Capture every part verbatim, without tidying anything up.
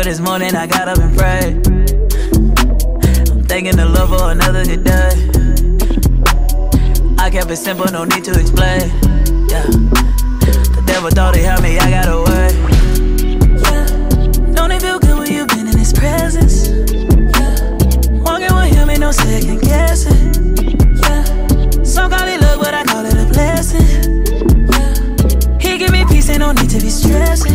this morning I got up and prayed. I'm thanking the Lord for another good day. I kept it simple, no need to explain. Yeah. The devil thought he had me, I got away. Yeah. Don't it feel good when you've been in his presence? Yeah. Walking with him ain't no second guessing. Yeah. Some call it luck, but I call it a blessing. Yeah. He give me peace, ain't no need to be stressing.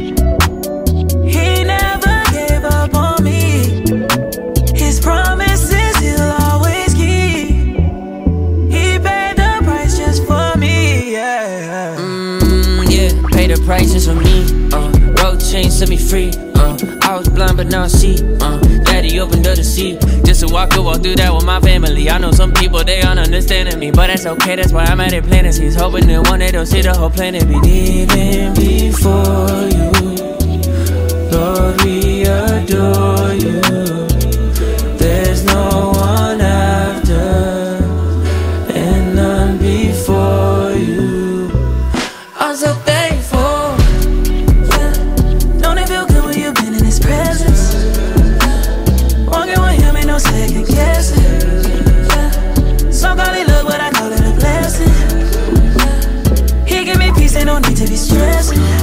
He never gave up on me. His promises he'll always keep. He paid the price just for me, yeah. Mmm, yeah, paid the price just for me. Uh, road change set me free. Uh, I was blind but now I see. Uh, Daddy opened up the sea just so I could walk through that with my family. I know some people they aren't understanding me, but that's okay. That's why I'm at it planting seeds, hoping that one day they'll see the whole planet be even before you. Lord, we adore you. There's no one after and none before you. I'm so thankful. Yeah. Don't it feel good when you've been in his presence? Yeah. Walking with him ain't no second guessing. Yeah. Some call it luck, but I call it a blessing. Yeah. He give me peace, ain't no need to be stressing.